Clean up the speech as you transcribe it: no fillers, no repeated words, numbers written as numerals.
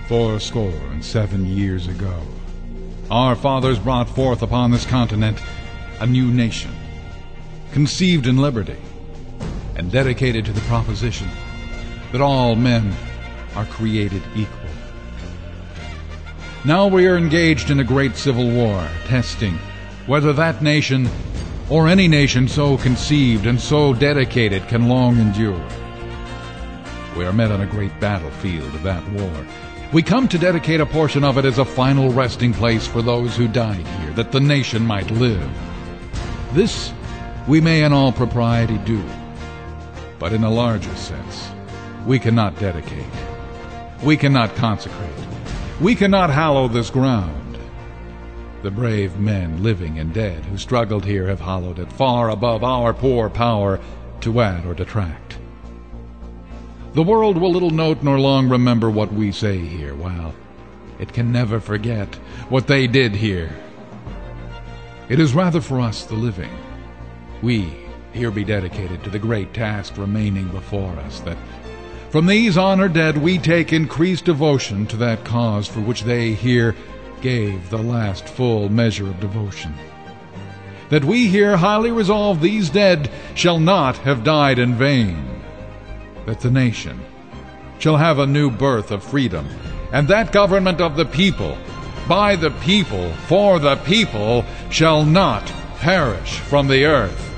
fourscore and 7 years ago, our fathers brought forth upon this continent a new nation, conceived in liberty, and dedicated to the proposition that all men are created equal. Now we are engaged in a great civil war, testing whether that nation or any nation so conceived and so dedicated can long endure. We are met on a great battlefield of that war. We come to dedicate a portion of it as a final resting place for those who died here, that the nation might live. This we may in all propriety do, but in a larger sense, we cannot dedicate. We cannot consecrate. We cannot hallow this ground. The brave men, living and dead, who struggled here have hallowed it far above our poor power to add or detract. The world will little note nor long remember what we say here, while it can never forget what they did here. It is rather for us, the living, we here be dedicated to the great task remaining before us, that from these honored dead we take increased devotion to that cause for which they here gave the last full measure of devotion. That we here highly resolve these dead shall not have died in vain. That the nation shall have a new birth of freedom, and that government of the people, by the people, for the people, shall not perish from the earth.